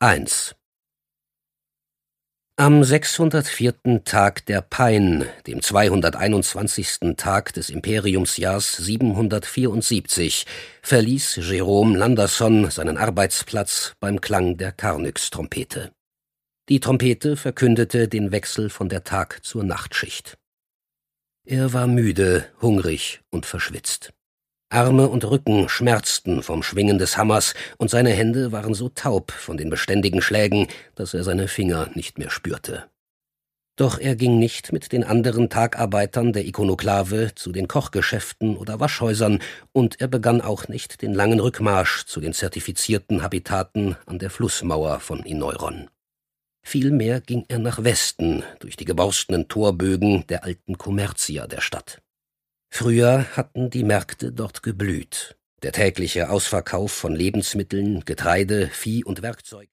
1. Am 604. Tag der Pein, dem 221. Tag des Imperiumsjahrs 774, verließ Jérôme L'Anderson seinen Arbeitsplatz beim Klang der Carnyx-Trompete. Die Trompete verkündete den Wechsel von der Tag- zur Nachtschicht. Er war müde, hungrig und verschwitzt. Arme und Rücken schmerzten vom Schwingen des Hammers, und seine Hände waren so taub von den beständigen Schlägen, dass er seine Finger nicht mehr spürte. Doch er ging nicht mit den anderen Tagarbeitern der Ikonoklave zu den Kochgeschäften oder Waschhäusern, und er begann auch nicht den langen Rückmarsch zu den zertifizierten Habitaten an der Flussmauer von Ineuron. Vielmehr ging er nach Westen durch die geborstenen Torbögen der alten Kommerzier der Stadt. Früher hatten die Märkte dort geblüht. Der tägliche Ausverkauf von Lebensmitteln, Getreide, Vieh und Werkzeug